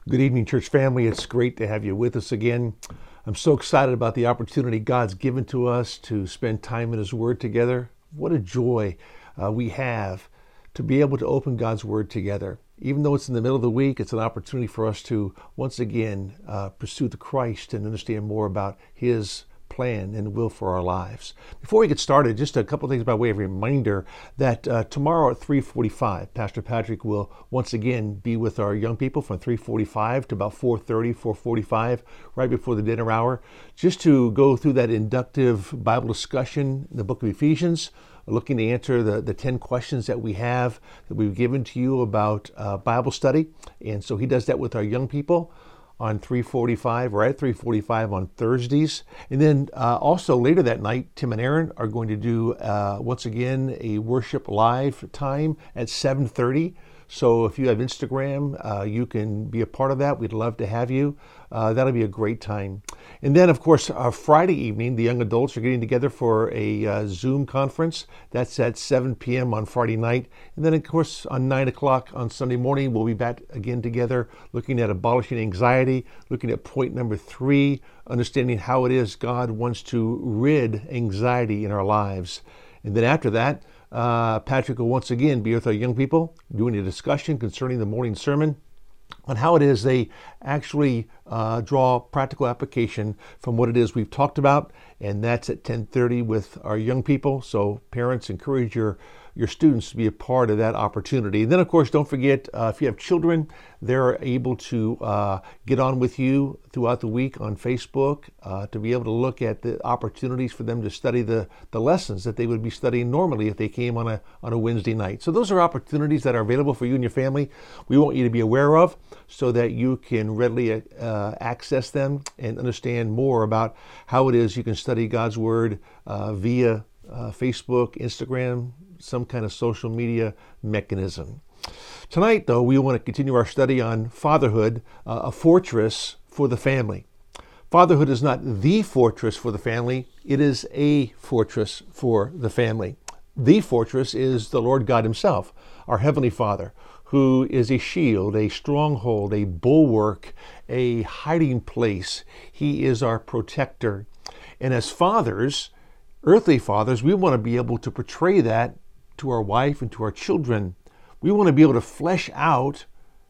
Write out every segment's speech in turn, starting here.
Good evening, church family. It's great to have you with us again. I'm so excited about the opportunity God's given to us to spend time in His Word together. What a joy we have to be able to open God's Word together. Even though it's in the middle of the week, it's an opportunity for us to once again pursue the Christ and understand more about His plan and will for our lives. Before we get started, just a couple of things by way of reminder that tomorrow at 3:45, Pastor Patrick will once again be with our young people from 3:45 to about 4:30, 4:45, right before the dinner hour, just to go through that inductive Bible discussion in the book of Ephesians, looking to answer the 10 questions that we've given to you about Bible study. And so he does that with our young people on 3:45 or at 3:45 on Thursdays. And then also later that night, Tim and Aaron are going to do once again a worship live time at 7:30. So if you have Instagram, you can be a part of that. We'd love to have you. That'll be a great time. And then, of course, Friday evening, the young adults are getting together for a Zoom conference. That's at 7 p.m. on Friday night. And then, of course, on 9 o'clock on Sunday morning, we'll be back again together looking at abolishing anxiety, looking at point number 3, understanding how it is God wants to rid anxiety in our lives. And then after that, Patrick will once again be with our young people doing a discussion concerning the morning sermon on how it is they actually draw practical application from what it is we've talked about, and that's at 10:30 with our young people. So parents, encourage your students to be a part of that opportunity. And then, of course, don't forget, if you have children, they're able to get on with you throughout the week on Facebook to be able to look at the opportunities for them to study the lessons that they would be studying normally if they came on a Wednesday night. So those are opportunities that are available for you and your family. We want you to be aware of so that you can readily access them and understand more about how it is you can study God's Word via Facebook, Instagram, some kind of social media mechanism. Tonight, though, we want to continue our study on fatherhood, a fortress for the family. Fatherhood is not the fortress for the family, it is a fortress for the family. The fortress is the Lord God Himself, our Heavenly Father, who is a shield, a stronghold, a bulwark, a hiding place. He is our protector. And as fathers, earthly fathers, we want to be able to portray that to our wife and to our children. We want to be able to flesh out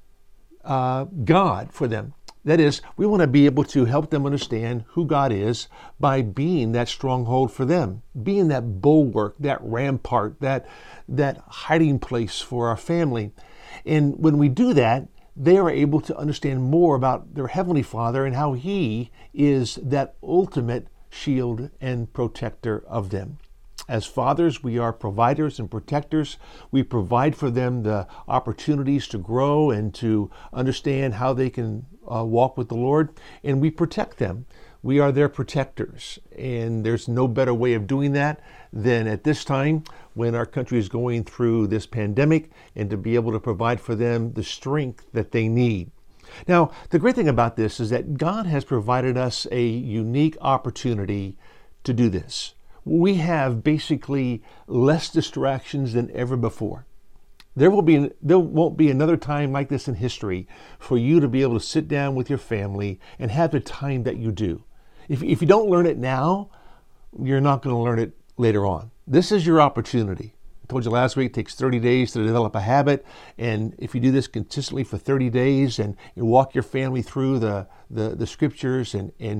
God for them. That is, we want to be able to help them understand who God is by being that stronghold for them, being that bulwark, that rampart, that hiding place for our family. And when we do that, they are able to understand more about their Heavenly Father and how He is that ultimate shield and protector of them. As fathers, we are providers and protectors. We provide for them the opportunities to grow and to understand how they can walk with the Lord, and we protect them. We are their protectors, and there's no better way of doing that than at this time when our country is going through this pandemic, and to be able to provide for them the strength that they need. Now, the great thing about this is that God has provided us a unique opportunity to do this. We have basically less distractions than ever before. There won't be another time like this in history for you to be able to sit down with your family and have the time that you do. If you don't learn it now, you're not going to learn it later on. This is your opportunity. I told you last week it takes 30 days to develop a habit, and if you do this consistently for 30 days and you walk your family through the scriptures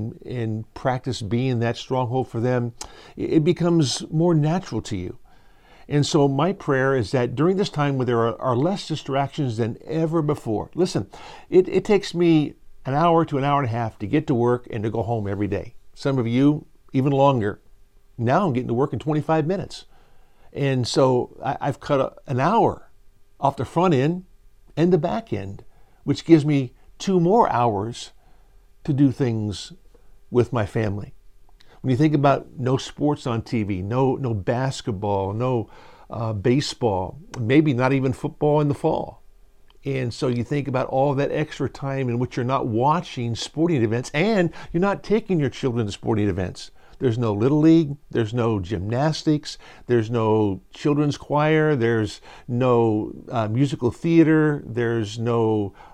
and practice being that stronghold for them, it becomes more natural to you. And so my prayer is that during this time where there are less distractions than ever before, listen, it takes me an hour to an hour and a half to get to work and to go home every day. Some of you, even longer. Now I'm getting to work in 25 minutes. And so I've cut an hour off the front end and the back end, which gives me 2 more hours to do things with my family. When you think about no sports on TV, no basketball, no baseball, maybe not even football in the fall. And so you think about all that extra time in which you're not watching sporting events and you're not taking your children to sporting events. There's no Little League, there's no gymnastics, there's no children's choir, there's no musical theater, there's no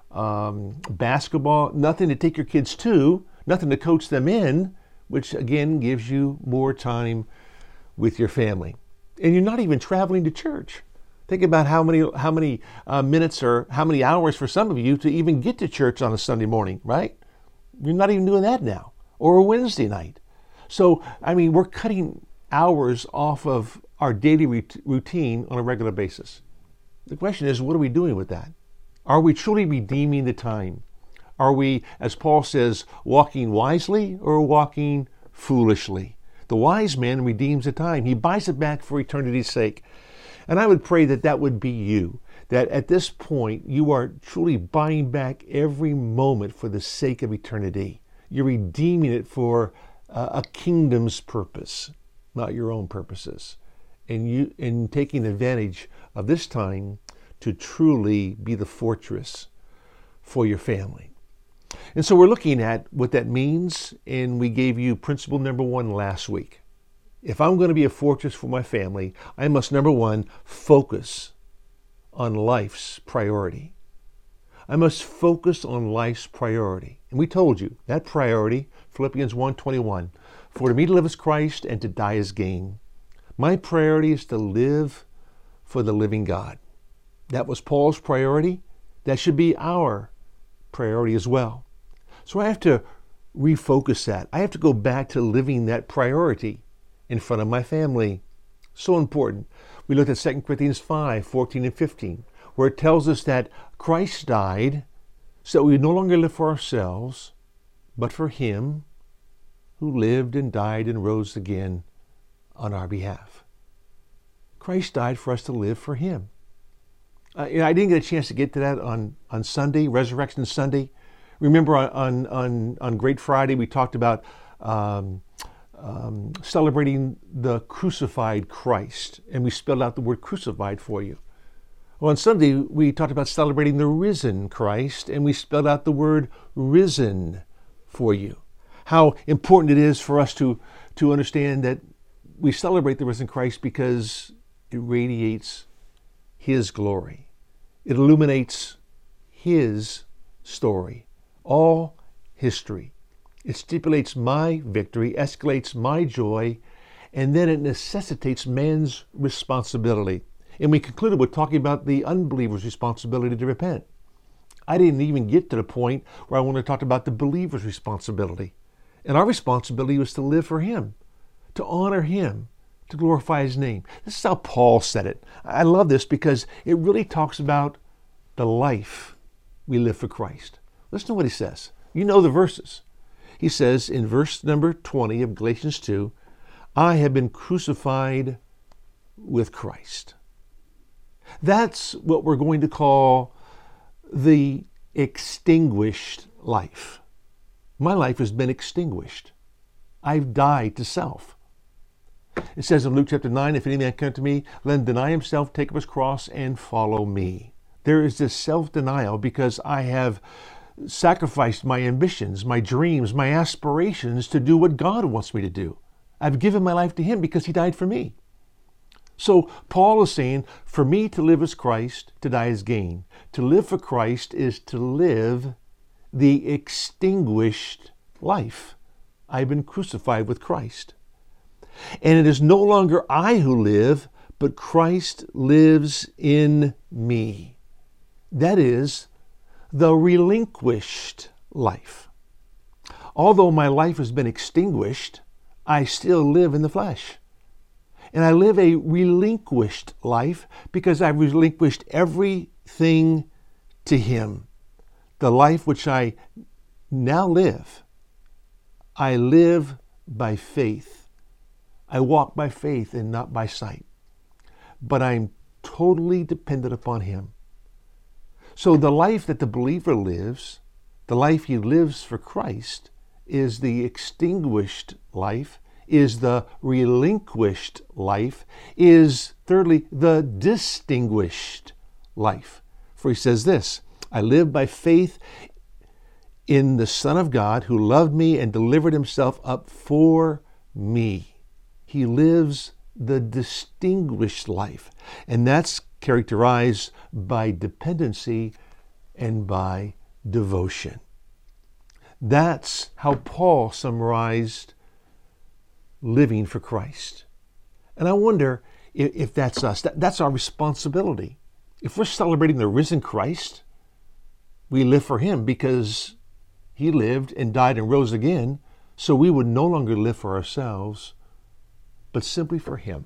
basketball, nothing to take your kids to, nothing to coach them in, which again gives you more time with your family. And you're not even traveling to church. Think about how many minutes or how many hours for some of you to even get to church on a Sunday morning, right? You're not even doing that now, or a Wednesday night. So, we're cutting hours off of our daily routine on a regular basis. The question is, what are we doing with that? Are we truly redeeming the time? Are we, as Paul says, walking wisely or walking foolishly? The wise man redeems the time. He buys it back for eternity's sake. And I would pray that that would be you, that at this point you are truly buying back every moment for the sake of eternity. You're redeeming it for a kingdom's purpose, not your own purposes. And taking advantage of this time to truly be the fortress for your family. And so we're looking at what that means, and we gave you principle number 1 last week. If I'm going to be a fortress for my family, I must, number 1, focus on life's priority. I must focus on life's priority. And we told you that priority, Philippians 1:21, for to me to live is Christ and to die is gain. My priority is to live for the living God. That was Paul's priority. That should be our priority as well. So I have to refocus that. I have to go back to living that priority in front of my family. So important. We looked at 2 Corinthians 5:14 and 15, where it tells us that Christ died so that we no longer live for ourselves, but for Him who lived and died and rose again on our behalf. Christ died for us to live for Him. I didn't get a chance to get to that on Sunday, Resurrection Sunday. Remember on Great Friday we talked about celebrating the crucified Christ, and we spelled out the word crucified for you. Well, on Sunday we talked about celebrating the risen Christ, and we spelled out the word risen for you. How important it is for us to understand that we celebrate the risen Christ because it radiates His glory. It illuminates His story, all history. It stipulates my victory, escalates my joy, and then it necessitates man's responsibility. And we concluded with talking about the unbeliever's responsibility to repent. I didn't even get to the point where I want to talk about the believer's responsibility. And our responsibility was to live for Him, to honor Him, to glorify His name. This is how Paul said it. I love this because it really talks about the life we live for Christ. Listen to what he says. You know the verses. He says in verse number 20 of Galatians 2, I have been crucified with Christ. That's what we're going to call the extinguished life. My life has been extinguished. I've died to self. It says in Luke chapter 9, if any man come to me, let him deny himself, take up his cross, and follow me. There is this self-denial because I have sacrificed my ambitions, my dreams, my aspirations to do what God wants me to do. I've given my life to Him because He died for me. So Paul is saying, for me to live is Christ, to die is gain. To live for Christ is to live the extinguished life. I've been crucified with Christ. And it is no longer I who live, but Christ lives in me. That is the relinquished life. Although my life has been extinguished, I still live in the flesh. And I live a relinquished life because I've relinquished everything to Him. The life which I now live, I live by faith. I walk by faith and not by sight. But I'm totally dependent upon Him. So the life that the believer lives, the life he lives for Christ, is the extinguished life, is the relinquished life, is thirdly the distinguished life. For he says this, I live by faith in the Son of God who loved me and delivered Himself up for me. He lives the distinguished life, and that's characterized by dependency and by devotion. That's how Paul summarized living for Christ. And I wonder if that's us. That's our responsibility. If we're celebrating the risen Christ, we live for him because he lived and died and rose again, so we would no longer live for ourselves, but simply for him.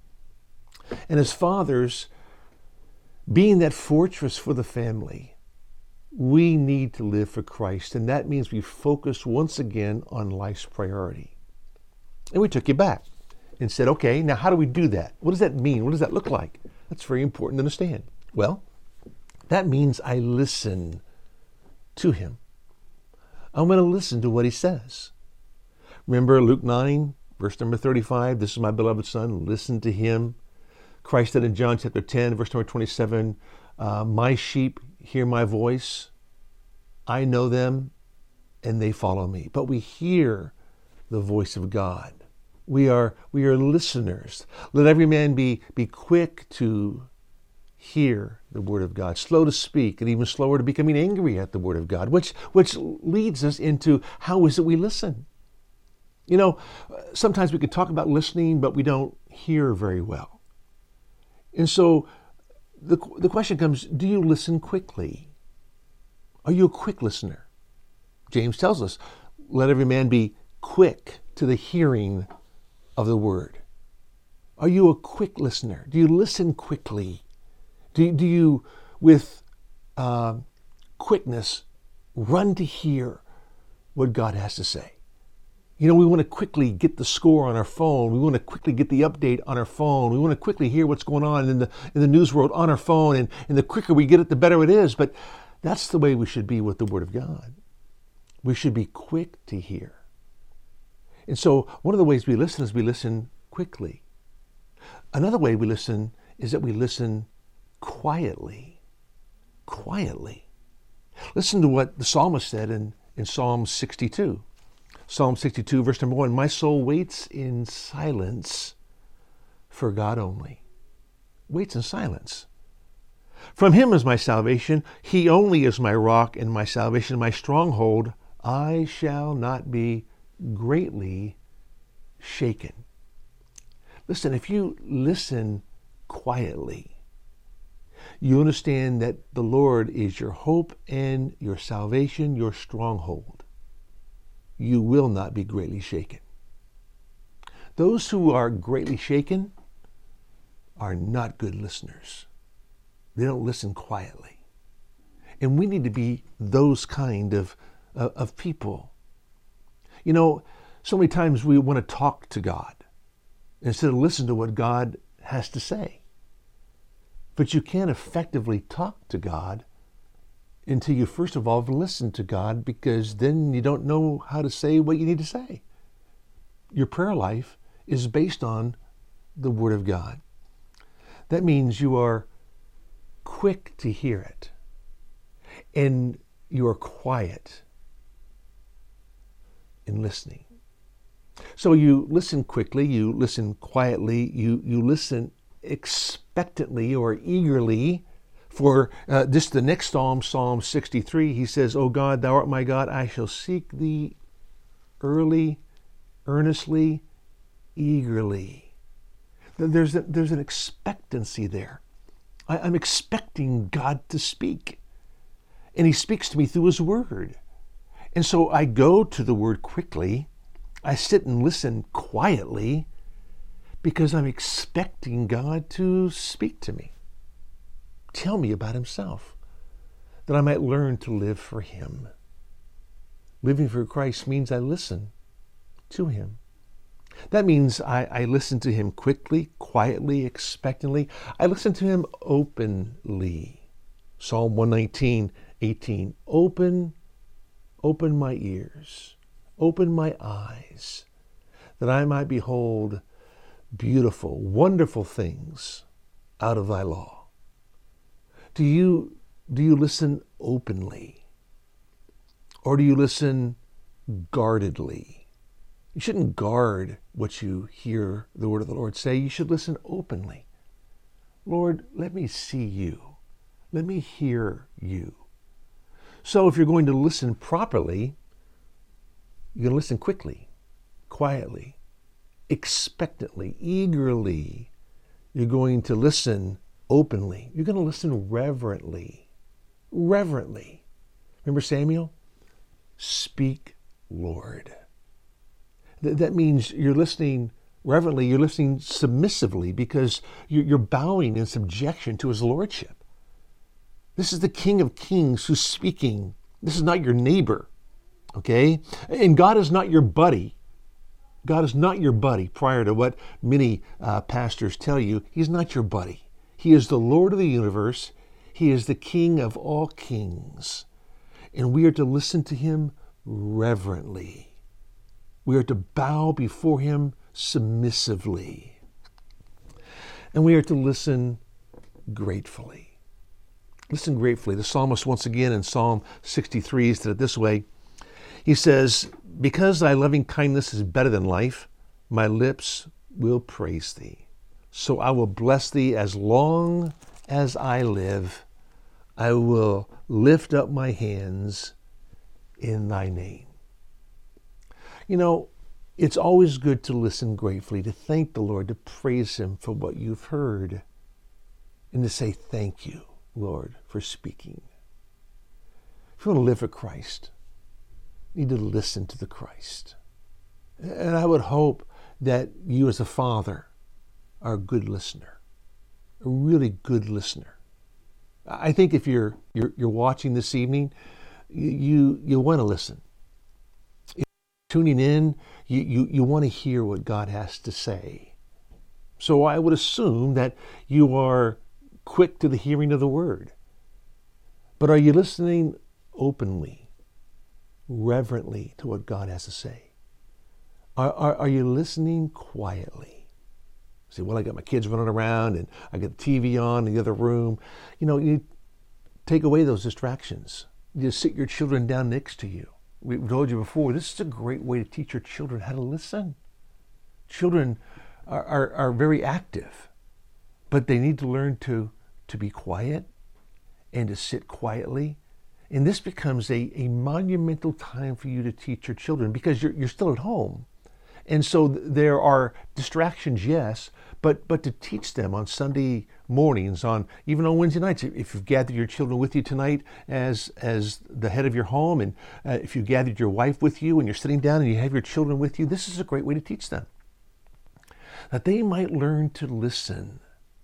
And as fathers, being that fortress for the family, we need to live for Christ, and that means we focus once again on life's priority. And we took you back and said, okay, now how do we do that? What does that mean? What does that look like? That's very important to understand. Well, that means I listen to him. I'm going to listen to what he says. Remember Luke 9, verse number 35, this is my beloved son, listen to him. Christ said in John chapter 10, verse number 27, my sheep hear my voice. I know them and they follow me. But we hear the voice of God. We are listeners. Let every man be quick to hear the word of God, slow to speak, and even slower to becoming angry at the word of God, which leads us into how is it we listen? You know, sometimes we can talk about listening, but we don't hear very well. And so the question comes, do you listen quickly? Are you a quick listener? James tells us, let every man be quick to the hearing of the word. Are you a quick listener? Do you listen quickly? Do you, with quickness, run to hear what God has to say? You know, we want to quickly get the score on our phone. We want to quickly get the update on our phone. We want to quickly hear what's going on in the news world on our phone. And the quicker we get it, the better it is. But that's the way we should be with the Word of God. We should be quick to hear. And so one of the ways we listen is we listen quickly. Another way we listen is that we listen quietly. Quietly. Listen to what the psalmist said in Psalm 62. Psalm 62, verse number 1, my soul waits in silence for God only. Waits in silence. From him is my salvation. He only is my rock and my salvation, my stronghold. I shall not be greatly shaken. Listen, if you listen quietly, you understand that the Lord is your hope and your salvation, your stronghold. You will not be greatly shaken. Those who are greatly shaken are not good listeners. They don't listen quietly. And we need to be those kind of people. You know, so many times we want to talk to God instead of listen to what God has to say. But you can't effectively talk to God until you first of all listen to God, because then you don't know how to say what you need to say. Your prayer life is based on the Word of God. That means you are quick to hear it, and you are quiet in listening. So you listen quickly, you listen quietly, you listen expectantly or eagerly. For this, the next Psalm, Psalm 63, he says, O God, thou art my God, I shall seek thee early, earnestly, eagerly. There's an expectancy there. I'm expecting God to speak. And he speaks to me through his word. And so I go to the word quickly. I sit and listen quietly because I'm expecting God to speak to me. Tell me about himself, that I might learn to live for him. Living for Christ means I listen to him. That means I listen to him quickly, quietly, expectantly. I listen to him openly. Psalm 119:18. Open my ears, open my eyes, that I might behold beautiful, wonderful things out of thy law. Do you listen openly? Or do you listen guardedly? You shouldn't guard what you hear the word of the Lord say. You should listen openly. Lord, let me see you. Let me hear you. So if you're going to listen properly, you're going to listen quickly, quietly, expectantly, eagerly. You're going to listen openly. You're going to listen reverently. Reverently. Remember Samuel? Speak, Lord. That means you're listening reverently, you're listening submissively, because you're bowing in subjection to his lordship. This is the King of Kings who's speaking. This is not your neighbor, okay? And God is not your buddy. God is not your buddy, prior to what many pastors tell you. He's not your buddy. He is the Lord of the universe. He is the King of all kings. And we are to listen to him reverently. We are to bow before him submissively. And we are to listen gratefully. Listen gratefully. The psalmist, once again in Psalm 63, said it this way. He says, because thy loving kindness is better than life, my lips will praise thee. So I will bless thee as long as I live. I will lift up my hands in thy name. You know, it's always good to listen gratefully, to thank the Lord, to praise him for what you've heard, and to say thank you, Lord, for speaking. If you want to live for Christ, you need to listen to the Christ. And I would hope that you as a father are a good listener, a really good listener. I think if you're watching this evening, you want to listen. If you're tuning in, you want to hear what God has to say. So I would assume that you are quick to the hearing of the word. But are you listening openly, reverently to what God has to say? Are you listening quietly? Say, well, I got my kids running around and I got the TV on in the other room. You know, you take away those distractions. You sit your children down next to you. We've told you before, this is a great way to teach your children how to listen. Children are very active, but they need to learn to be quiet and to sit quietly. And this becomes a monumental time for you to teach your children, because you're still at home. And so there are distractions, yes, but to teach them on Sunday mornings, even on Wednesday nights, if you've gathered your children with you tonight as the head of your home, and if you gathered your wife with you and you're sitting down and you have your children with you, this is a great way to teach them. That they might learn to listen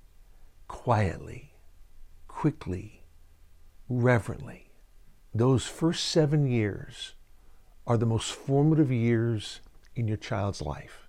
quietly, quickly, reverently. Those first 7 years are the most formative years in your child's life.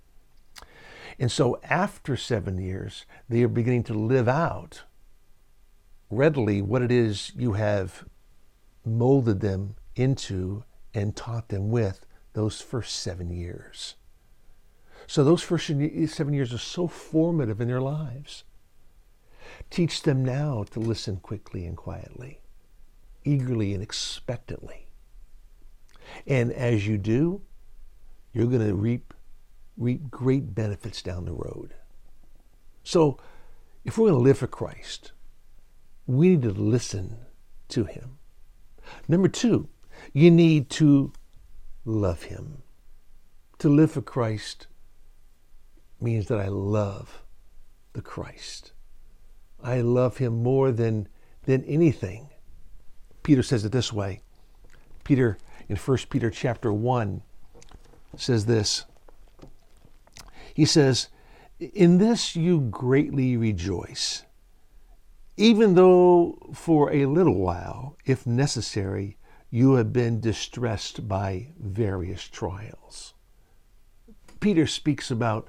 And so after 7 years, they are beginning to live out readily what it is you have molded them into and taught them with those first 7 years. So those first 7 years are so formative in their lives. Teach them now to listen quickly and quietly, eagerly and expectantly. And as you do, you're going to reap great benefits down the road. So if we're going to live for Christ, we need to listen to him. Number 2, you need to love him. To live for Christ means that I love the Christ. I love him more than anything. Peter says it this way. Peter, in 1 Peter chapter 1, says this. He says, in this you greatly rejoice, even though for a little while, if necessary, you have been distressed by various trials. Peter speaks about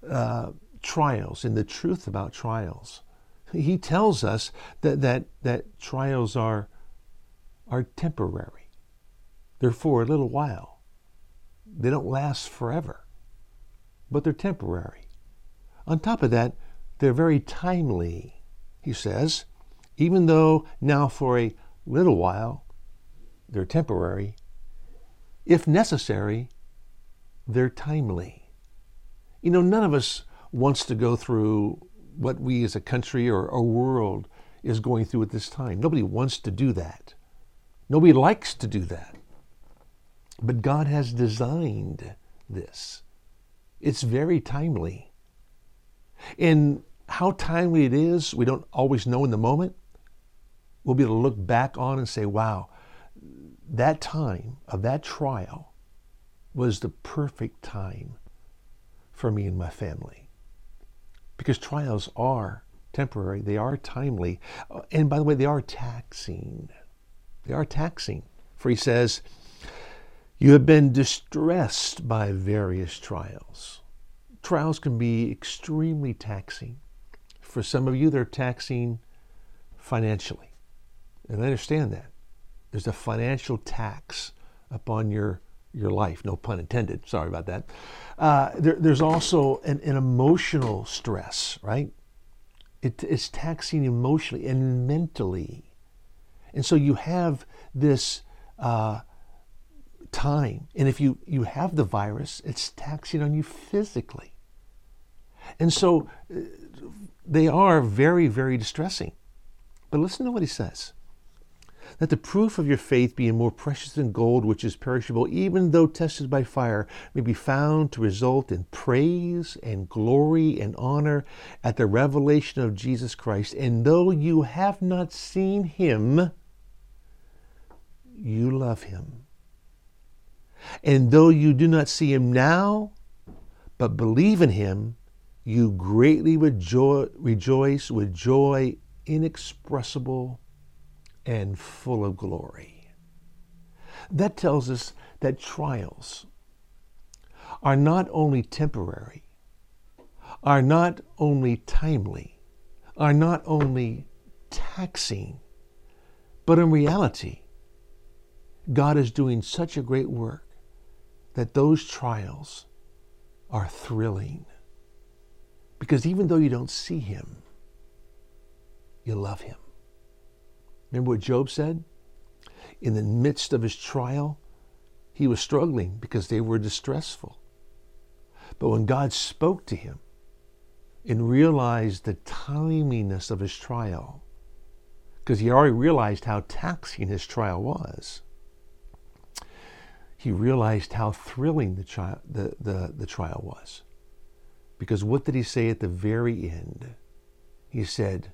trials and the truth about trials. He tells us that trials are temporary. They're for a little while. They don't last forever, but they're temporary. On top of that, they're very timely, he says, even though now for a little while they're temporary. If necessary, they're timely. You know, none of us wants to go through what we as a country or a world is going through at this time. Nobody wants to do that. Nobody likes to do that. But God has designed this. It's very timely. And how timely it is, we don't always know in the moment. We'll be able to look back on and say, wow, that time of that trial was the perfect time for me and my family. Because trials are temporary, they are timely, and by the way, they are taxing. They are taxing. For he says, you have been distressed by various trials. Trials can be extremely taxing. For some of you, they're taxing financially. And I understand that. There's a financial tax upon your life. No pun intended. Sorry about that. There's also an emotional stress, right? It's taxing emotionally and mentally. And so you have this time. And if you have the virus, it's taxing on you physically. And so they are very, very distressing. But listen to what he says. That the proof of your faith, being more precious than gold, which is perishable, even though tested by fire, may be found to result in praise and glory and honor at the revelation of Jesus Christ. And though you have not seen him, you love him. And though you do not see him now, but believe in him, you greatly rejoice with joy inexpressible and full of glory. That tells us that trials are not only temporary, are not only timely, are not only taxing, but in reality, God is doing such a great work that those trials are thrilling. Because even though you don't see him, you love him. Remember what Job said? In the midst of his trial, he was struggling because they were distressful. But when God spoke to him and realized the timeliness of his trial, because he already realized how taxing his trial was, he realized how thrilling the trial was. Because what did he say at the very end? He said,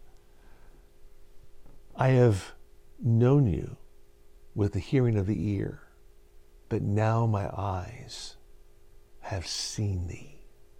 I have known you with the hearing of the ear, but now my eyes have seen thee.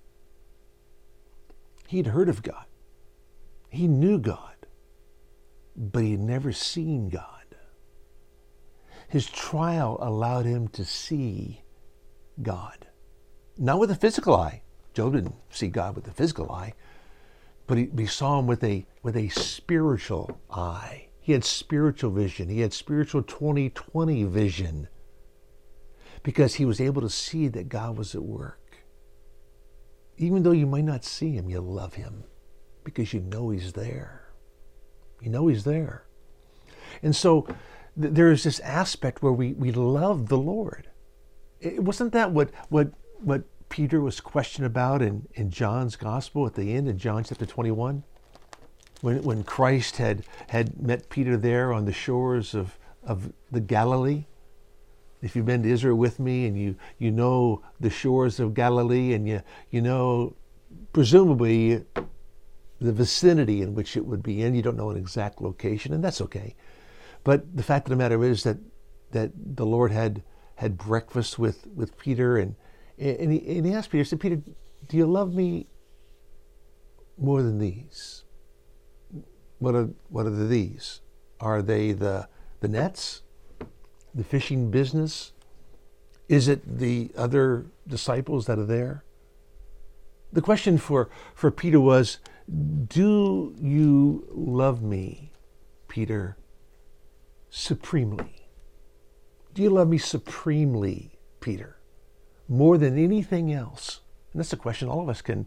He'd heard of God. He knew God, but he had never seen God. His trial allowed him to see God. Not with a physical eye. Job didn't see God with the physical eye, but he saw him with a spiritual eye. He had spiritual vision. He had spiritual 20/20 vision because he was able to see that God was at work. Even though you might not see him, you love him because you know he's there. You know he's there. And so there is this aspect where we love the Lord. Wasn't that what Peter was questioned about in John's gospel at the end in John chapter 21? When Christ had met Peter there on the shores of the Galilee. If you've been to Israel with me and you know the shores of Galilee and you know presumably the vicinity in which it would be in, you don't know an exact location, and that's okay. But the fact of the matter is that the Lord had breakfast with Peter and he asked Peter, he said, Peter, do you love me more than these? What are these? Are they the nets? The fishing business? Is it the other disciples that are there? The question for Peter was, do you love me, Peter, supremely? Do you love me supremely, Peter? More than anything else? And that's a question all of us can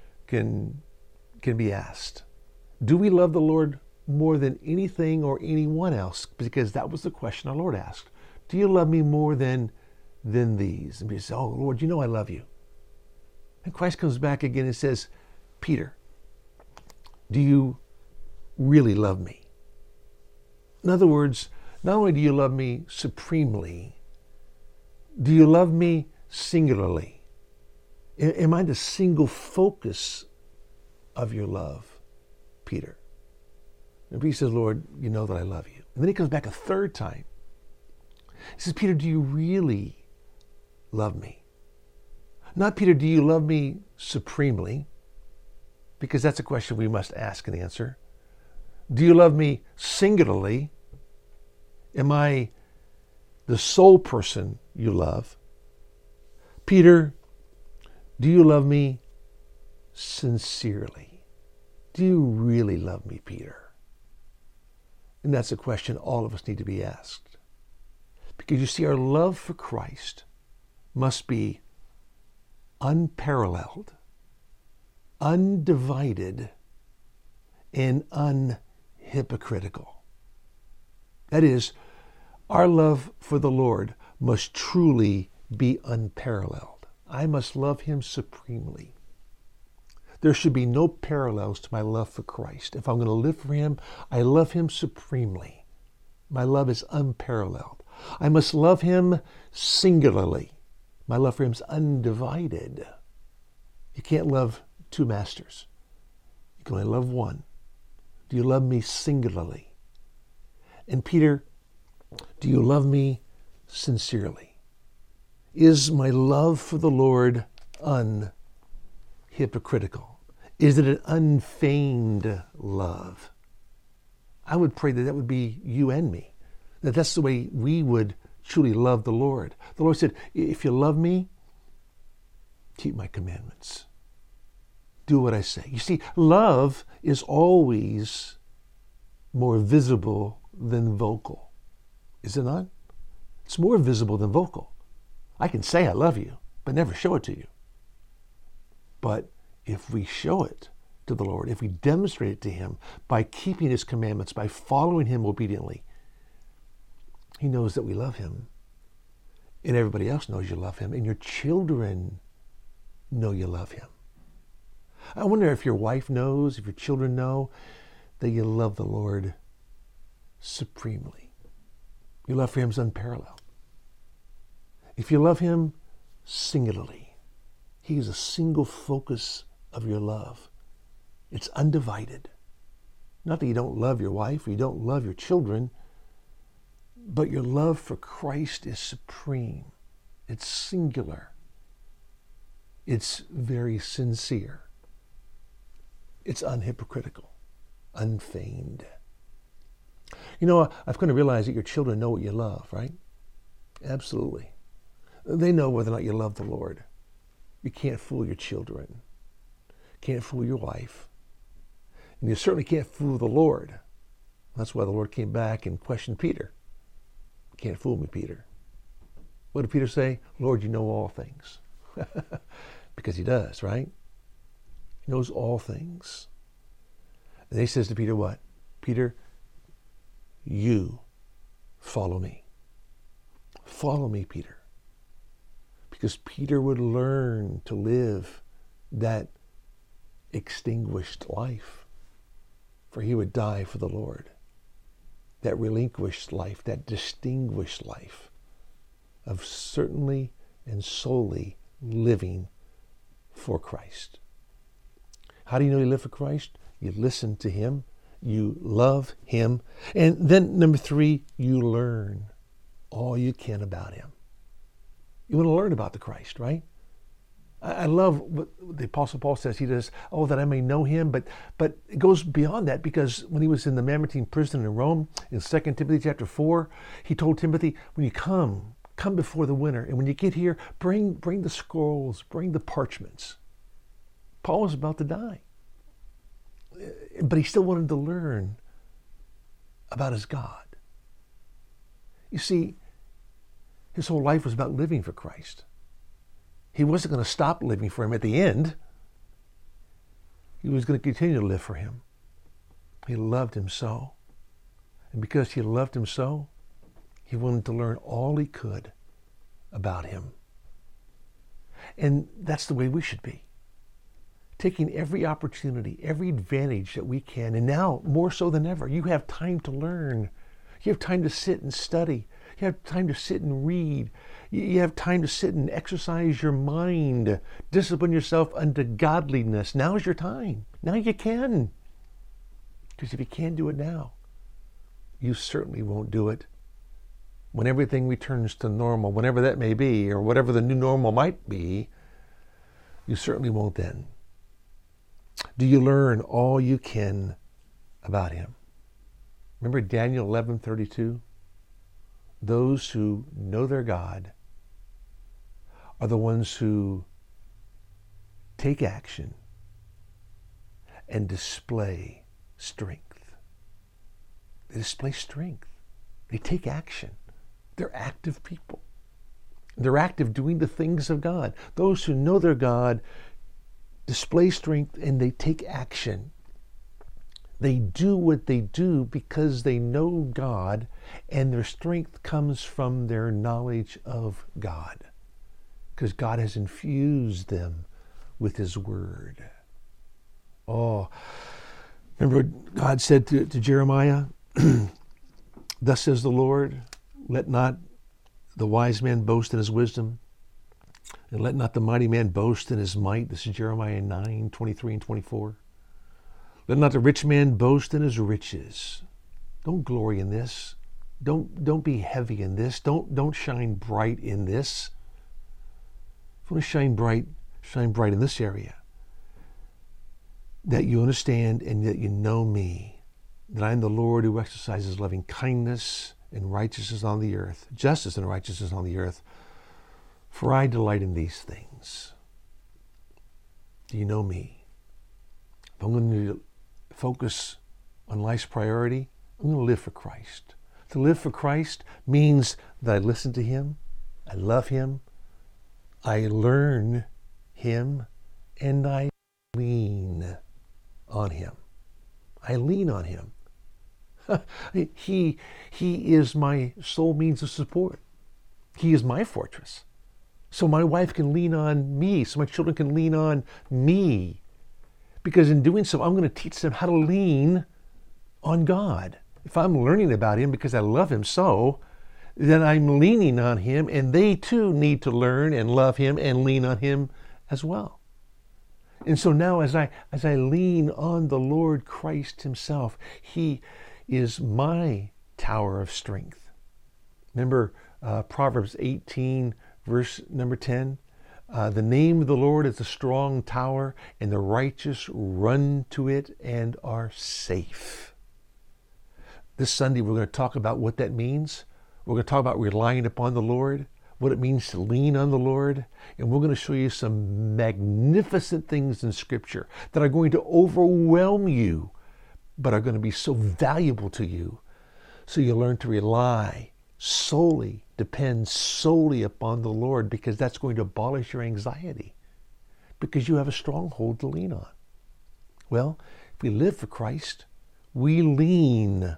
be asked. Do we love the Lord more than anything or anyone else? Because that was the question our Lord asked. Do you love me more than these? And we say, oh, Lord, you know I love you. And Christ comes back again and says, Peter, do you really love me? In other words, Not only do you love me supremely, do you love me singularly? Am I the single focus of your love, Peter? And Peter says, Lord, you know that I love you. And then he comes back a third time. He says, Peter, do you really love me? Not, Peter, do you love me supremely? Because that's a question we must ask and answer. Do you love me singularly? Am I the sole person you love? Peter, do you love me sincerely? Do you really love me, Peter? And that's a question all of us need to be asked. Because you see, our love for Christ must be unparalleled, undivided, and unhypocritical. That is, our love for the Lord must truly be unparalleled. I must love him supremely. There should be no parallels to my love for Christ. If I'm going to live for him, I love him supremely. My love is unparalleled. I must love him singularly. My love for him is undivided. You can't love two masters. You can only love one. Do you love me singularly? And Peter, do you love me sincerely? Is my love for the Lord unhypocritical? Is it an unfeigned love? I would pray that that would be you and me. That's the way we would truly love the Lord. The Lord said, if you love me, keep my commandments. Do what I say. You see, love is always more visible than vocal. Is it not? It's more visible than vocal. I can say I love you, but never show it to you. But if we show it to the Lord, if we demonstrate it to him by keeping his commandments, by following him obediently, he knows that we love him. And everybody else knows you love him. And your children know you love him. I wonder if your wife knows, if your children know that you love the Lord supremely. Your love for him is unparalleled. If you love him singularly, he is a single focus of your love. It's undivided. Not that you don't love your wife or you don't love your children, but your love for Christ is supreme. It's singular. It's very sincere. It's unhypocritical, unfeigned. You know, I've come to realize that your children know what you love, right? Absolutely. They know whether or not you love the Lord. You can't fool your children. Can't fool your wife. And you certainly can't fool the Lord. That's why the Lord came back and questioned Peter. Can't fool me, Peter. What did Peter say? Lord, you know all things. Because he does, right? He knows all things. And he says to Peter what? Peter, you follow me. Follow me, Peter. Because Peter would learn to live that extinguished life. For he would die for the Lord. That relinquished life, that distinguished life of certainly and solely living for Christ. How do you know you live for Christ? You listen to him, you love him, and then number 3, you learn all you can about him. You want to learn about the Christ, right? I love what the Apostle Paul says. He does, that I may know him, but it goes beyond that, because when he was in the Mamertine prison in Rome, in 2 Timothy chapter 4, he told Timothy, when you come before the winter, and when you get here, bring the scrolls, bring the parchments. Paul was about to die, but he still wanted to learn about his God. You see, his whole life was about living for Christ. He wasn't going to stop living for him at the end. He was going to continue to live for him. He loved him so. And because he loved him so, he wanted to learn all he could about him. And that's the way we should be. Taking every opportunity, every advantage that we can. And now, more so than ever, you have time to learn. You have time to sit and study. You have time to sit and read. You have time to sit and exercise your mind. Discipline yourself unto godliness. Now is your time. Now you can. Because if you can't do it now, you certainly won't do it when everything returns to normal, whenever that may be, or whatever the new normal might be. You certainly won't then. Do you learn all you can about him? Remember Daniel 11:32? Those who know their God are the ones who take action and display strength. They display strength. They take action. They're active people. They're active doing the things of God. Those who know their God display strength and they take action. They do what they do because they know God, and their strength comes from their knowledge of God, because God has infused them with his word. Oh, remember what God said to Jeremiah? Thus says the Lord, let not the wise man boast in his wisdom, and let not the mighty man boast in his might. This is Jeremiah 9:23 and 24. Let not the rich man boast in his riches. Don't glory in this. Don't be heavy in this. Don't shine bright in this. If you want to shine bright in this area. That you understand and that you know me, that I am the Lord who exercises loving kindness and righteousness on the earth, justice and righteousness on the earth, for I delight in these things. Do you know me? If I'm going to focus on life's priority, I'm going to live for Christ. To live for Christ means that I listen to him, I love him, I learn him, and I lean on him. I lean on him. He is my sole means of support. He is my fortress. So my wife can lean on me, so my children can lean on me. Because in doing so, I'm going to teach them how to lean on God. If I'm learning about him because I love him so, then I'm leaning on him, and they too need to learn and love him and lean on him as well. And so now as I lean on the Lord Christ himself, he is my tower of strength. Remember Proverbs 18, verse number 10? The name of the Lord is a strong tower, and the righteous run to it and are safe. This Sunday, we're going to talk about what that means. We're going to talk about relying upon the Lord, what it means to lean on the Lord, and we're going to show you some magnificent things in Scripture that are going to overwhelm you, but are going to be so valuable to you, so you learn to rely solely, depend solely upon the Lord, because that's going to abolish your anxiety, because you have a stronghold to lean on. Well, if we live for Christ, we lean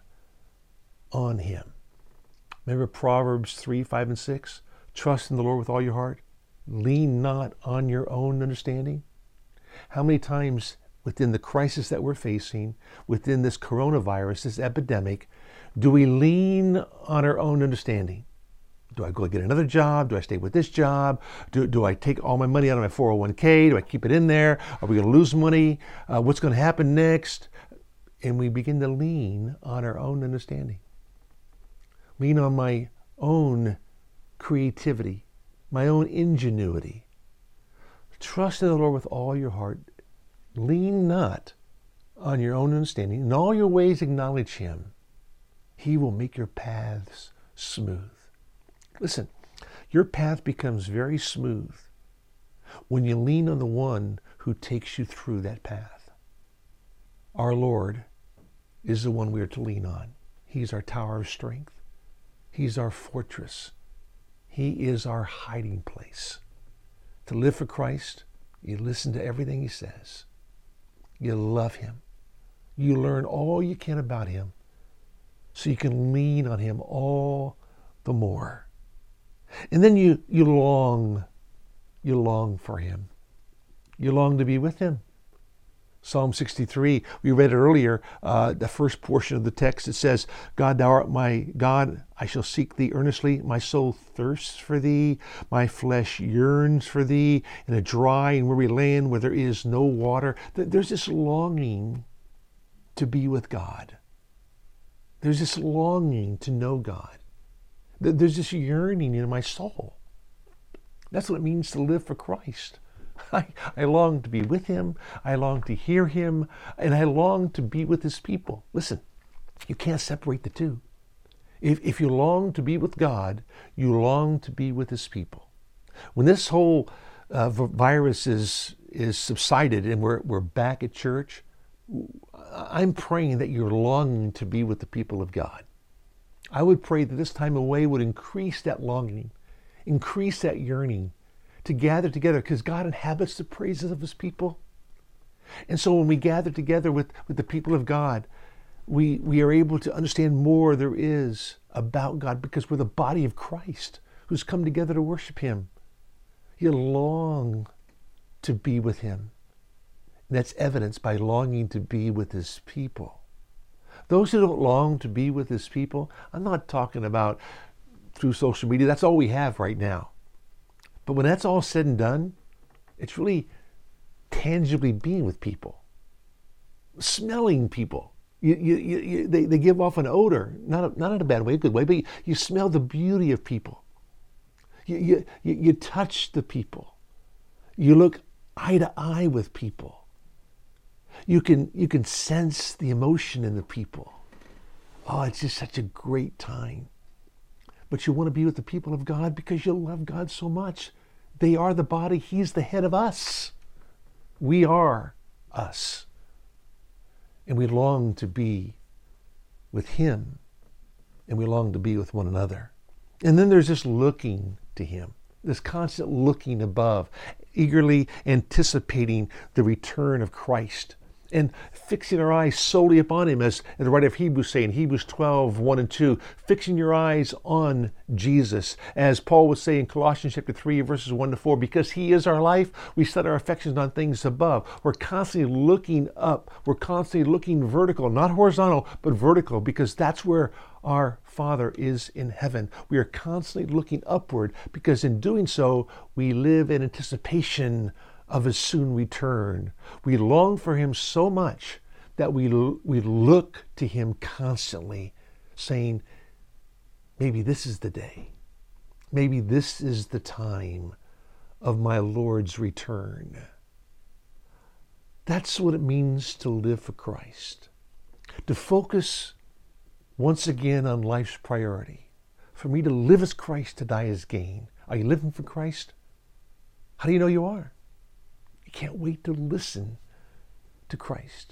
on him. Remember Proverbs 3, 5, and 6? Trust in the Lord with all your heart. Lean not on your own understanding. How many times within the crisis that we're facing, within this coronavirus, this epidemic, do we lean on our own understanding? Do I go get another job? Do I stay with this job? Do I take all my money out of my 401k? Do I keep it in there? Are we going to lose money? What's going to happen next? And we begin to lean on our own understanding. Lean on my own creativity, my own ingenuity. Trust in the Lord with all your heart. Lean not on your own understanding. In all your ways acknowledge him. He will make your paths smooth. Listen, your path becomes very smooth when you lean on the one who takes you through that path. Our Lord is the one we are to lean on. He's our tower of strength. He's our fortress. He is our hiding place. To live for Christ, you listen to everything he says. You love him. You learn all you can about him so you can lean on him all the more. And then you long for him. You long to be with him. Psalm 63, we read it earlier, the first portion of the text. It says, God, thou art my God, I shall seek thee earnestly. My soul thirsts for thee, my flesh yearns for thee in a dry and weary land where there is no water. There's this longing to be with God. There's this longing to know God. There's this yearning in my soul. That's what it means to live for Christ. I long to be with him, I long to hear him, and I long to be with his people. Listen, you can't separate the two. If you long to be with God, you long to be with his people. When this whole virus is subsided and we're back at church, I'm praying that you're longing to be with the people of God. I would pray that this time away would increase that longing, increase that yearning, to gather together, because God inhabits the praises of his people. And so when we gather together with the people of God, we are able to understand more there is about God, because we're the body of Christ who's come together to worship him. You long to be with him. And that's evidenced by longing to be with his people. Those who don't long to be with his people, I'm not talking about through social media. That's all we have right now. But when that's all said and done, it's really tangibly being with people, smelling people. They give off an odor, not in a bad way, a good way, but you smell the beauty of people. You touch the people. You look eye to eye with people. You can sense the emotion in the people. Oh, it's just such a great time. But you want to be with the people of God because you love God so much. They are the body. He's the head of us. We are us. And we long to be with him. And we long to be with one another. And then there's this looking to him, this constant looking above, eagerly anticipating the return of Christ, and fixing our eyes solely upon him, as the writer of Hebrews say in Hebrews 12, 1 and 2, fixing your eyes on Jesus. As Paul would say in Colossians chapter 3, verses 1 to 4, because he is our life, we set our affections on things above. We're constantly looking up. We're constantly looking vertical, not horizontal, but vertical, because that's where our Father is in heaven. We are constantly looking upward, because in doing so, we live in anticipation of his soon return. We long for him so much that we look to him constantly, saying, maybe this is the day. Maybe this is the time of my Lord's return. That's what it means to live for Christ. To focus once again on life's priority. For me to live as Christ, to die as gain. Are you living for Christ? How do you know you are? You can't wait to listen to Christ.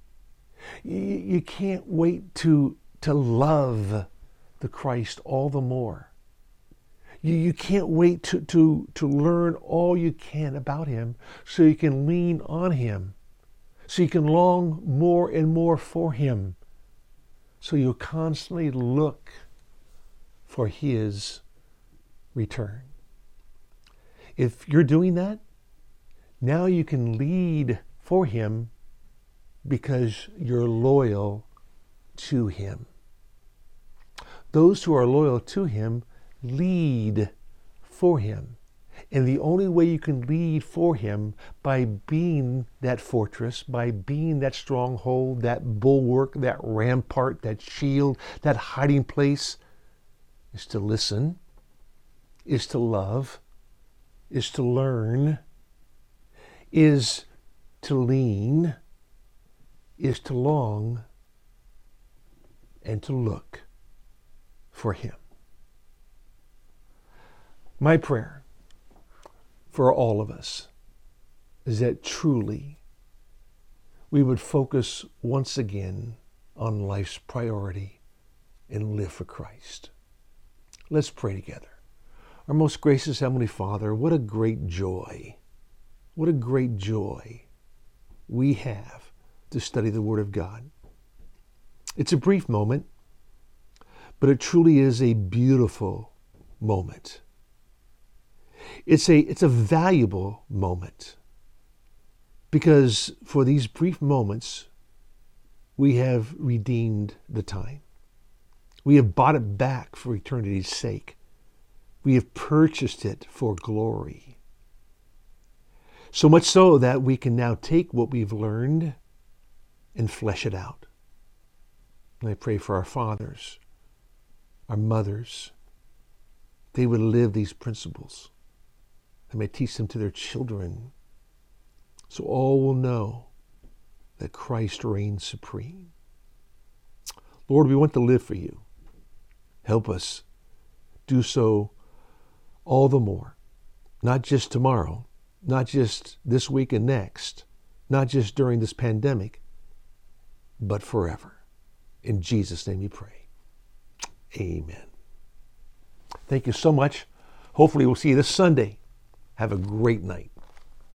You can't wait to love the Christ all the more. You can't wait to learn all you can about him so you can lean on him, so you can long more and more for him, so you'll constantly look for his return. If you're doing that, now you can lead for him because you're loyal to him. Those who are loyal to him lead for him. And the only way you can lead for him, by being that fortress, by being that stronghold, that bulwark, that rampart, that shield, that hiding place, is to listen, is to love, is to learn, is to lean, is to long, and to look for him. My prayer for all of us is that truly we would focus once again on life's priority and live for Christ. Let's pray together. Our most gracious Heavenly Father, what a great joy we have to study the Word of God. It's a brief moment, but it truly is a beautiful moment. It's a valuable moment, Because for these brief moments, we have redeemed the time. We have bought it back for eternity's sake. We have purchased it for glory. So much so that we can now take what we've learned and flesh it out. And I pray for our fathers, our mothers. They would live these principles. They may teach them to their children. So all will know that Christ reigns supreme. Lord, we want to live for you. Help us do so all the more. Not just tomorrow, not just this week and next, not just during this pandemic, but forever. In Jesus' name we pray. Amen. Thank you so much. Hopefully we'll see you this Sunday. Have a great night.